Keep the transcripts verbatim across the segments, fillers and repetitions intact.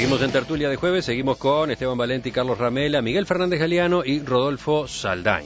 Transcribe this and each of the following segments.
Seguimos en Tertulia de Jueves, seguimos con Esteban Valenti, Carlos Ramela, Miguel Fernández Galeano y Rodolfo Saldain.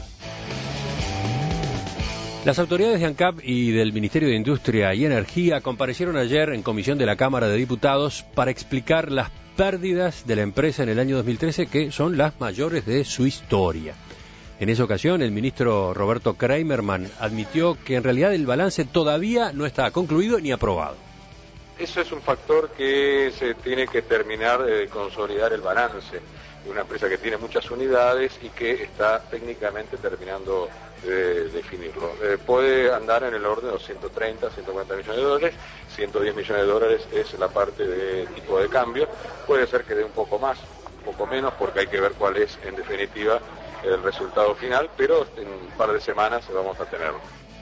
Las autoridades de ANCAP y del Ministerio de Industria y Energía comparecieron ayer en comisión de la Cámara de Diputados para explicar las pérdidas de la empresa en el año dos mil trece, que son las mayores de su historia. En esa ocasión, el ministro Roberto Kramerman admitió que en realidad el balance todavía no está concluido ni aprobado. Eso es un factor que se tiene que terminar de consolidar el balance de una empresa que tiene muchas unidades y que está técnicamente terminando de definirlo. Eh, puede andar en el orden de los ciento treinta, ciento cuarenta millones de dólares, ciento diez millones de dólares es la parte de tipo de cambio. Puede ser que dé un poco más, un poco menos, porque hay que ver cuál es en definitiva el resultado final, pero en un par de semanas vamos a tenerlo.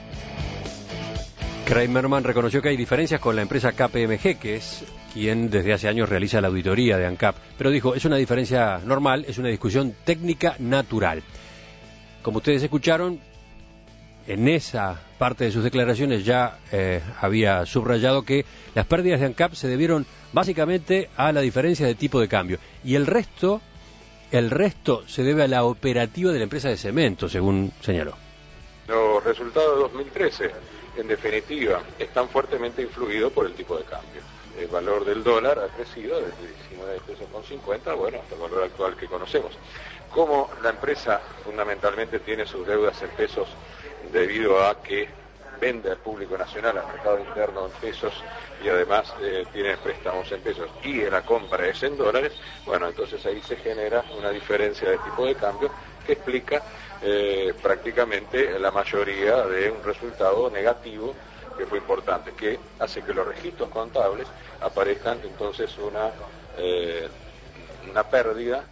Kramerman reconoció que hay diferencias con la empresa K P M G, que es quien desde hace años realiza la auditoría de ANCAP, pero dijo, es una diferencia normal, es una discusión técnica natural. Como ustedes escucharon, en esa parte de sus declaraciones ya eh, había subrayado que las pérdidas de ANCAP se debieron básicamente a la diferencia de tipo de cambio, y el resto, el resto se debe a la operativa de la empresa de cemento, según señaló. Los resultados de dos mil trece, en definitiva, están fuertemente influidos por el tipo de cambio. El valor del dólar ha crecido desde diecinueve pesos con cincuenta, bueno, hasta el valor actual que conocemos. Como la empresa fundamentalmente tiene sus deudas en pesos debido a que vende al público nacional, al mercado interno en pesos, y además eh, tiene préstamos en pesos y la compra es en dólares, bueno, entonces ahí se genera una diferencia de tipo de cambio que explica eh, prácticamente la mayoría de un resultado negativo que fue importante, que hace que los registros contables aparezcan entonces una, eh, una pérdida.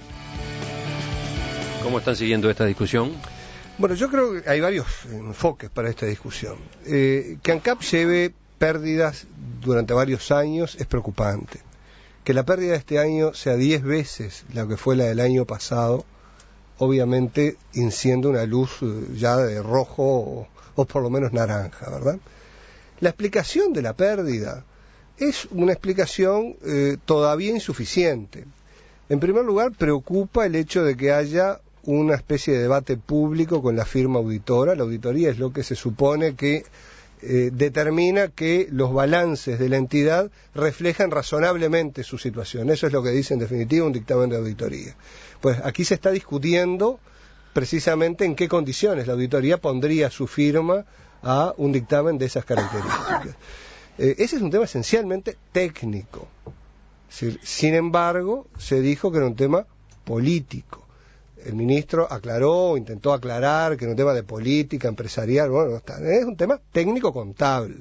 ¿Cómo están siguiendo esta discusión? Bueno, yo creo que hay varios enfoques para esta discusión. Eh, que ANCAP lleve pérdidas durante varios años es preocupante. Que la pérdida de este año sea diez veces la que fue la del año pasado, obviamente enciende una luz ya de rojo o, o por lo menos naranja, ¿verdad? La explicación de la pérdida es una explicación eh, todavía insuficiente. En primer lugar, preocupa el hecho de que haya una especie de debate público con la firma auditora. La auditoría es lo que se supone que eh, determina que los balances de la entidad reflejan razonablemente su situación. Eso es lo que dice en definitiva un dictamen de auditoría. Pues aquí se está discutiendo precisamente en qué condiciones la auditoría pondría su firma a un dictamen de esas características. Eh, ese es un tema esencialmente técnico. Sin embargo, se dijo que era un tema político. El ministro aclaró, intentó aclarar que era un tema de política empresarial, bueno, es un tema técnico-contable.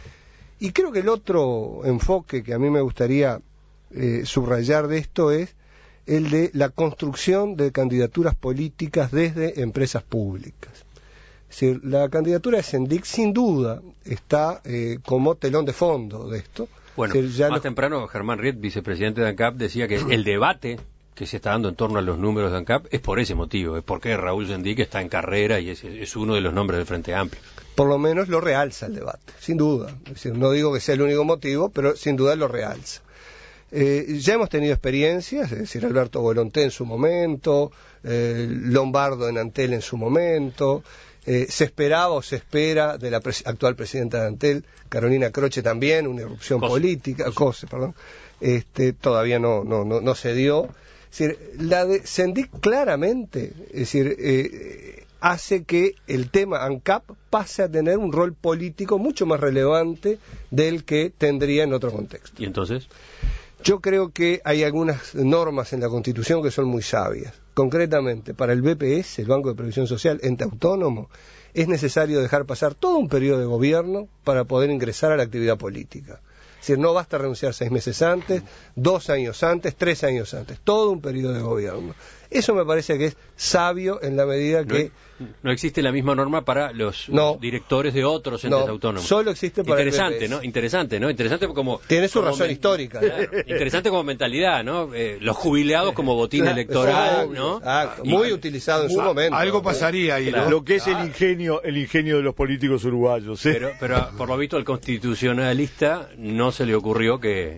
Y creo que el otro enfoque que a mí me gustaría eh, subrayar de esto es el de la construcción de candidaturas políticas desde empresas públicas. Es decir, la candidatura de Sendic sin duda está eh, como telón de fondo de esto. Bueno, es decir, ya más los... temprano Germán Riet, vicepresidente de ANCAP, decía que el debate que se está dando en torno a los números de ANCAP es por ese motivo, es porque Raúl Sendic está en carrera y es, es uno de los nombres del Frente Amplio. Por lo menos lo realza el debate, sin duda. Es decir, no digo que sea el único motivo, pero sin duda lo realza. Eh, ya hemos tenido experiencias, es decir, Alberto Volonté en su momento, eh, Lombardo en Antel en su momento, eh, se esperaba o se espera de la pres- actual presidenta de Antel, Carolina Croce también, una irrupción Cose, política, Cose. Cose, perdón, este, todavía no, no, no, no se dio. Es decir, la de Sendic claramente, es decir, eh, hace que el tema ANCAP pase a tener un rol político mucho más relevante del que tendría en otro contexto. ¿Y entonces? Yo creo que hay algunas normas en la Constitución que son muy sabias. Concretamente, para el B P S, el Banco de Previsión Social, ente autónomo, es necesario dejar pasar todo un periodo de gobierno para poder ingresar a la actividad política. Es decir, no basta renunciar seis meses antes, dos años antes, tres años antes, todo un periodo de gobierno. Eso me parece que es sabio en la medida que... No, no existe la misma norma para los no, directores de otros entes no, autónomos. Solo existe para Interesante, el B P S. ¿no? Interesante, ¿no? Interesante como... Tiene su como razón men- histórica. Claro, interesante como mentalidad, ¿no? Eh, los jubilados como botín Claro, electoral, obvio, ¿no? exacto, Y- muy utilizado en su momento. Algo pasaría ahí, Claro. ¿no? Lo que es el ingenio, el ingenio de los políticos uruguayos. ¿eh? Pero, pero por lo visto al constitucionalista no se le ocurrió que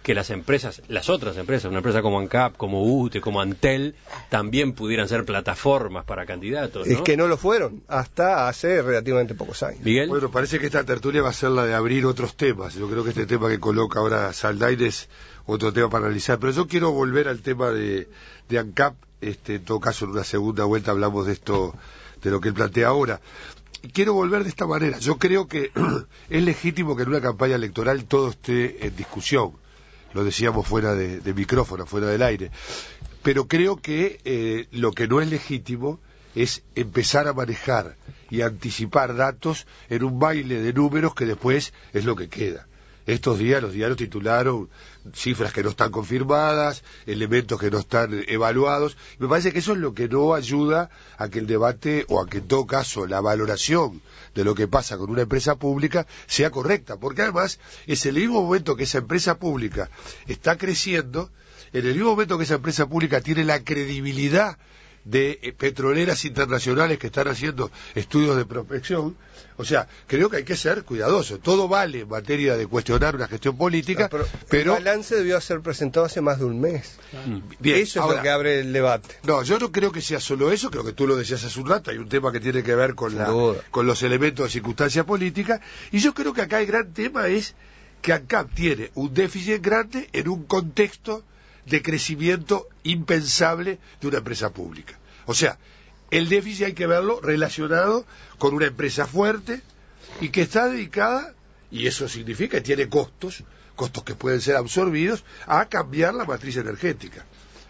que las empresas, las otras empresas, una empresa como ANCAP, como U T E, como Antel, también pudieran ser plataformas para candidatos, ¿no? Es que no lo fueron hasta hace relativamente pocos años. Miguel. Bueno, parece que esta tertulia va a ser la de abrir otros temas. Yo creo que este tema que coloca ahora Saldain es otro tema para analizar. Pero yo quiero volver al tema de, de ANCAP. Este, en todo caso, en una segunda vuelta hablamos de esto, de lo que él plantea ahora. Quiero volver de esta manera. Yo creo que es legítimo que en una campaña electoral todo esté en discusión. Lo decíamos fuera de, de micrófono, fuera del aire. Pero creo que eh, lo que no es legítimo es empezar a manejar y anticipar datos en un baile de números que después es lo que queda. Estos días los diarios titularon cifras que no están confirmadas, elementos que no están evaluados. Me parece que eso es lo que no ayuda a que el debate, o a que en todo caso la valoración de lo que pasa con una empresa pública sea correcta, porque además es el mismo momento que esa empresa pública está creciendo, en el mismo momento que esa empresa pública tiene la credibilidad de eh, petroleras internacionales que están haciendo estudios de prospección. O sea, creo que hay que ser cuidadoso. Todo vale en materia de cuestionar una gestión política, no, pero, pero el balance debió ser presentado hace más de un mes. Bien, eso es ahora, lo que abre el debate. No, yo no creo que sea solo eso, creo que tú lo decías hace un rato, hay un tema que tiene que ver con, la, con los elementos de circunstancia política, y yo creo que acá el gran tema es que ANCAP tiene un déficit grande en un contexto de crecimiento impensable de una empresa pública. O sea, el déficit hay que verlo relacionado con una empresa fuerte y que está dedicada, y eso significa que tiene costos, costos que pueden ser absorbidos, a cambiar la matriz energética.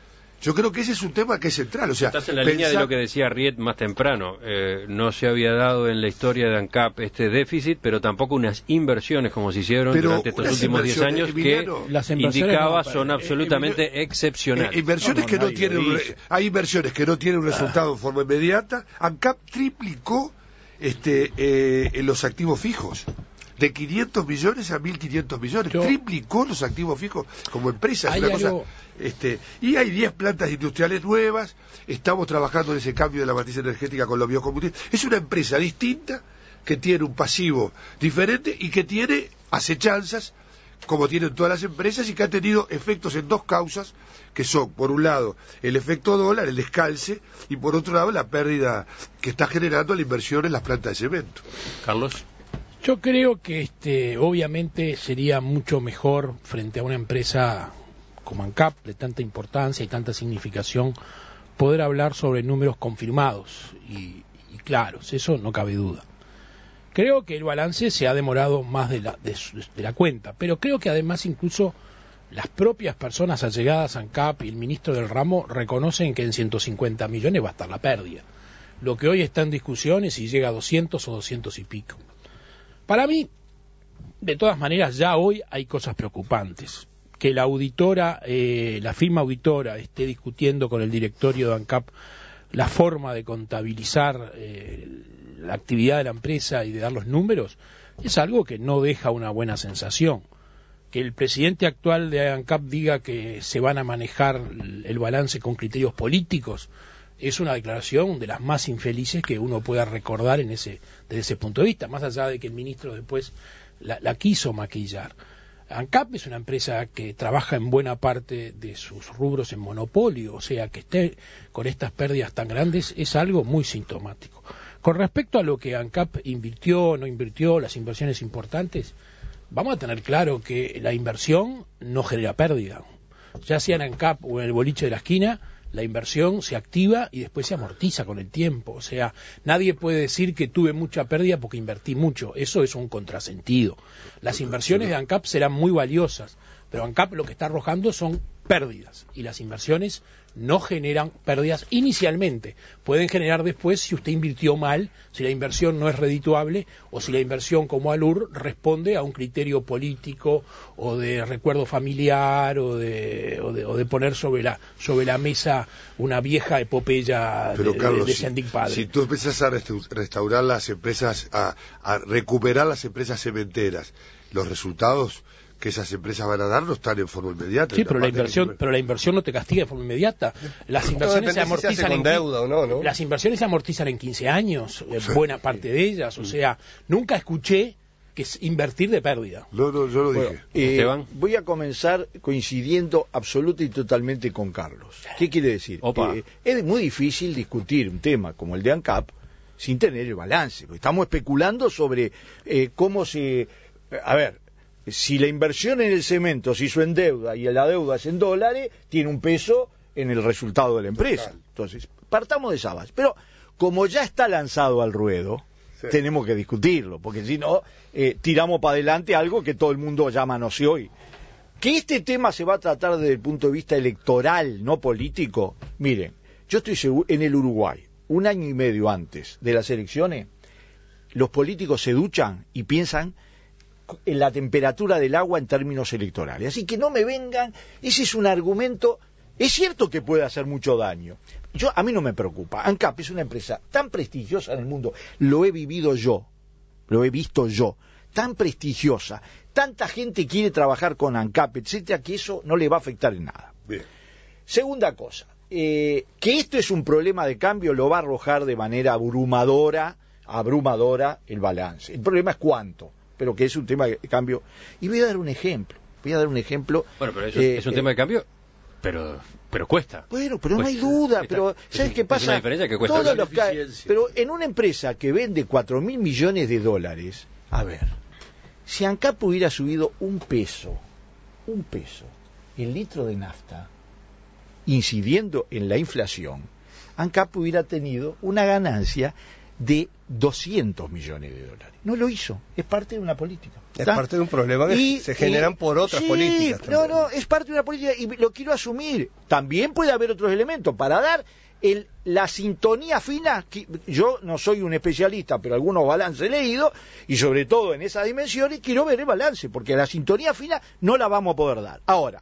Yo creo que ese es un tema que es central. O sea, estás en la pensar... línea de lo que decía Riet más temprano. Eh, no se había dado en la historia de ANCAP este déficit, pero tampoco unas inversiones como se hicieron pero durante estos últimos diez años, Emiliano, que las indicaba no, son absolutamente Emiliano, excepcionales. Eh, inversiones no, no, que no tienen, hay inversiones que no tienen un resultado ah. en forma inmediata. ANCAP triplicó este, eh, en los activos fijos. De quinientos millones a mil quinientos millones. Yo, triplicó los activos fijos como empresa. Es una algo... cosa, este, y hay diez plantas industriales nuevas. Estamos trabajando en ese cambio de la matriz energética con los biocombustibles. Es una empresa distinta, que tiene un pasivo diferente y que tiene acechanzas, como tienen todas las empresas, y que ha tenido efectos en dos causas, que son, por un lado, el efecto dólar, el descalce, y por otro lado, la pérdida que está generando la inversión en las plantas de cemento. Carlos. Yo creo que este, obviamente sería mucho mejor frente a una empresa como ANCAP, de tanta importancia y tanta significación, poder hablar sobre números confirmados y, y claros, eso no cabe duda. Creo que el balance se ha demorado más de la, de, de la cuenta, pero creo que además incluso las propias personas allegadas a ANCAP y el ministro del ramo reconocen que en ciento cincuenta millones va a estar la pérdida. Lo que hoy está en discusión es si llega a doscientos o doscientos y pico. Para mí, de todas maneras, ya hoy hay cosas preocupantes. Que la auditora, eh, la firma auditora esté discutiendo con el directorio de ANCAP la forma de contabilizar eh, la actividad de la empresa y de dar los números, es algo que no deja una buena sensación. Que el presidente actual de ANCAP diga que se van a manejar el balance con criterios políticos, es una declaración de las más infelices que uno pueda recordar en ese, desde ese punto de vista, más allá de que el ministro después la, la quiso maquillar. ANCAP es una empresa que trabaja en buena parte de sus rubros en monopolio, o sea, que esté con estas pérdidas tan grandes es algo muy sintomático. Con respecto a lo que ANCAP invirtió o no invirtió, las inversiones importantes, vamos a tener claro que la inversión no genera pérdida. Ya sea en ANCAP o en el boliche de la esquina, la inversión se activa y después se amortiza con el tiempo. O sea, nadie puede decir que tuve mucha pérdida porque invertí mucho. Eso es un contrasentido. Las inversiones de ANCAP serán muy valiosas, pero ANCAP lo que está arrojando son pérdidas y las inversiones no generan pérdidas inicialmente. Pueden generar después si usted invirtió mal, si la inversión no es redituable o si la inversión como ALUR responde a un criterio político o de recuerdo familiar o de, o de, o de poner sobre la sobre la mesa una vieja epopeya Pero, de, Carlos, de, de si, Sendik Padre. Si tú empiezas a restaurar las empresas, a, a recuperar las empresas cementeras, los resultados que esas empresas van a dar no están en forma inmediata. Sí, pero la inversión, que... pero la inversión no te castiga de forma inmediata. Las inversiones no, se amortizan si se en deuda o no, ¿no? Las inversiones se amortizan en quince años, sí. Buena parte de ellas. O sea, nunca escuché que es invertir de pérdida. No, no, yo lo Bueno, dije. eh, Esteban. voy a comenzar coincidiendo absoluta y totalmente con Carlos. ¿Qué quiere decir? Opa. Eh, es muy difícil discutir un tema como el de ANCAP sin tener el balance, porque estamos especulando sobre eh, cómo se... A ver, si la inversión en el cemento se hizo en deuda y la deuda es en dólares, tiene un peso en el resultado de la empresa. Total. Entonces, partamos de esa base. Pero como ya está lanzado al ruedo, Sí. tenemos que discutirlo, porque si no, eh, tiramos para adelante algo que todo el mundo ya manoseó hoy. Que este tema se va a tratar desde el punto de vista electoral, no político. Miren, yo estoy seguro, en el Uruguay, un año y medio antes de las elecciones, los políticos se duchan y piensan en la temperatura del agua en términos electorales. Así que no me vengan, ese es un argumento, es cierto que puede hacer mucho daño. Yo, a mí no me preocupa. ANCAP es una empresa tan prestigiosa en el mundo, lo he vivido yo, lo he visto yo, tan prestigiosa, tanta gente quiere trabajar con ANCAP, etcétera, que eso no le va a afectar en nada. Bien. Segunda cosa, eh, que esto es un problema de cambio lo va a arrojar de manera abrumadora, abrumadora el balance. El problema es cuánto, pero que es un tema de cambio. Y voy a dar un ejemplo, voy a dar un ejemplo. Bueno, pero eso eh, es un eh, tema de cambio, pero pero cuesta. Bueno, pero Pues, no hay duda, está- pero es ¿sabes un- qué es pasa? una diferencia que cuesta. Todos los ca- Eficiencia. pero en una empresa que vende cuatro mil millones de dólares, a ver, si ANCAP hubiera subido un peso, un peso, el litro de nafta, incidiendo en la inflación, ANCAP hubiera tenido una ganancia de doscientos millones de dólares. No lo hizo, es parte de una política. Es ¿Está? parte de un problema que Y- se generan y- por otras sí, políticas. No, también. no, es parte de una política y lo quiero asumir. También puede haber otros elementos para dar el, la sintonía fina. Que, yo no soy un especialista, pero algunos balances he leído y sobre todo en esas dimensiones quiero ver el balance, porque la sintonía fina no la vamos a poder dar. Ahora,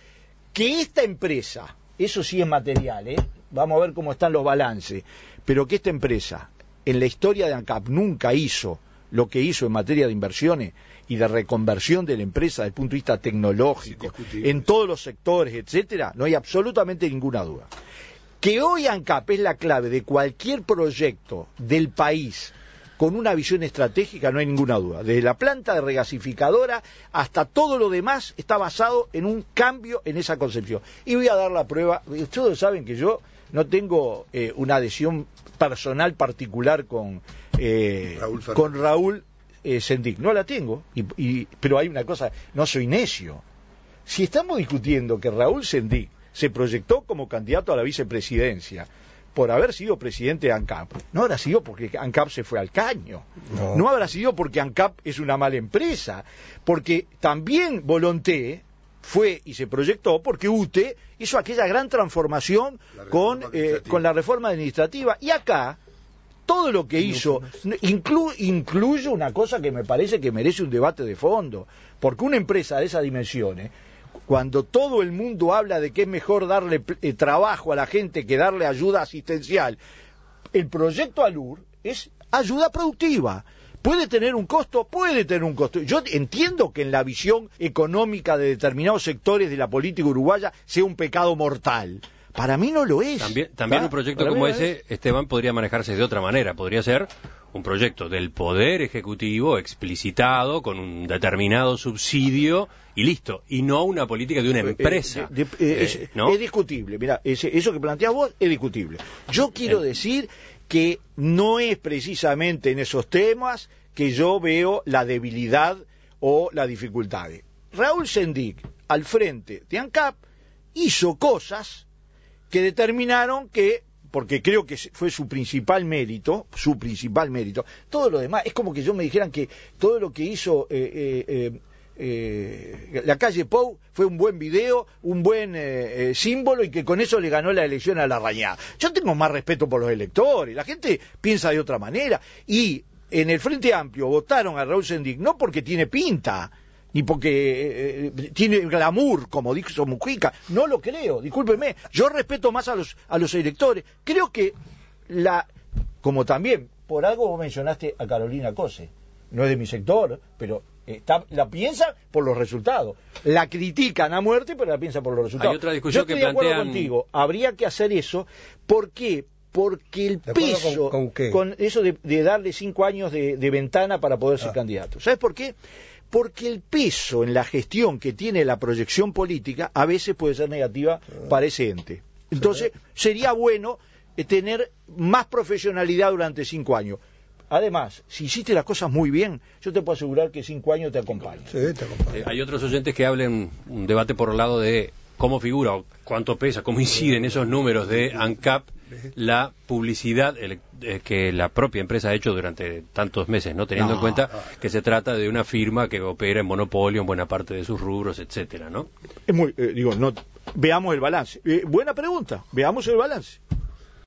que esta empresa, eso sí es material, ¿eh? Vamos a ver cómo están los balances, pero que esta empresa en la historia de ANCAP nunca hizo lo que hizo en materia de inversiones y de reconversión de la empresa desde el punto de vista tecnológico, Indiscutible. en todos los sectores, etcétera, no hay absolutamente ninguna duda. Que hoy ANCAP es la clave de cualquier proyecto del país con una visión estratégica, no hay ninguna duda. Desde la planta de regasificadora hasta todo lo demás está basado en un cambio en esa concepción. Y voy a dar la prueba. Ustedes saben que yo no tengo eh, una adhesión personal particular con eh, Raúl Fernández. con Raúl eh, Sendic. No la tengo, y, y, pero hay una cosa, no soy necio. Si estamos discutiendo que Raúl Sendic se proyectó como candidato a la vicepresidencia por haber sido presidente de ANCAP, no habrá sido porque ANCAP se fue al caño, No. no habrá sido porque ANCAP es una mala empresa, porque también Volonté fue y se proyectó porque U T E hizo aquella gran transformación La reforma con, eh, administrativa. con la reforma administrativa, y acá todo lo que hizo inclu, incluye una cosa que me parece que merece un debate de fondo, porque una empresa de esas dimensiones, cuando todo el mundo habla de que es mejor darle eh, trabajo a la gente que darle ayuda asistencial, el proyecto ALUR es ayuda productiva. ¿Puede tener un costo? Puede tener un costo. Yo entiendo que en la visión económica de determinados sectores de la política uruguaya sea un pecado mortal. Para mí no lo es. También, también ¿Ah? un proyecto Para mí como no ese, es. Esteban, podría manejarse de otra manera. Podría ser un proyecto del Poder Ejecutivo explicitado con un determinado subsidio y listo. Y no una política de una empresa. Eh, de- de- eh, es, Eh, ¿no? es discutible. Mira, ese- eso que planteas vos es discutible. Yo quiero Eh. decir que no es precisamente en esos temas que yo veo la debilidad o la dificultad. Raúl Sendic, al frente de ANCAP, hizo cosas que determinaron que, porque creo que fue su principal mérito, su principal mérito, todo lo demás, es como que yo me dijeran que todo lo que hizo eh, eh, eh, eh, la calle Pou fue un buen video, un buen eh, eh, símbolo, y que con eso le ganó la elección a Larrañaga. Yo tengo más respeto por los electores, la gente piensa de otra manera, y en el Frente Amplio votaron a Raúl Sendic no porque tiene pinta, ni porque eh, tiene glamour, como dijo Mujica, no lo creo, discúlpeme, yo respeto más a los a los electores. Creo que la, como también, por algo vos mencionaste a Carolina Cose, no es de mi sector, pero está, la piensa por los resultados, la critican a muerte, pero la piensa por los resultados. Hay otra discusión yo estoy que de acuerdo plantean- contigo, habría que hacer eso, porque porque el ¿De acuerdo peso, con- con qué? con eso de, de darle cinco años de, de ventana para poder ser Ah. candidato. ¿Sabes por qué? Porque el peso en la gestión que tiene la proyección política a veces puede ser negativa para ese ente. Entonces, sería bueno eh, tener más profesionalidad durante cinco años. Además, si hiciste las cosas muy bien, yo te puedo asegurar que cinco años te acompañan. Sí, te acompaño. Eh, hay otros oyentes que hablen un debate por el lado de cómo figura o cuánto pesa, cómo inciden esos números de ANCAP la publicidad ele- eh, que la propia empresa ha hecho durante tantos meses, no teniendo No. en cuenta que se trata de una firma que opera en monopolio en buena parte de sus rubros, etcétera, ¿no? Es muy, eh, digo, no, veamos el balance. Eh, buena pregunta, veamos el balance.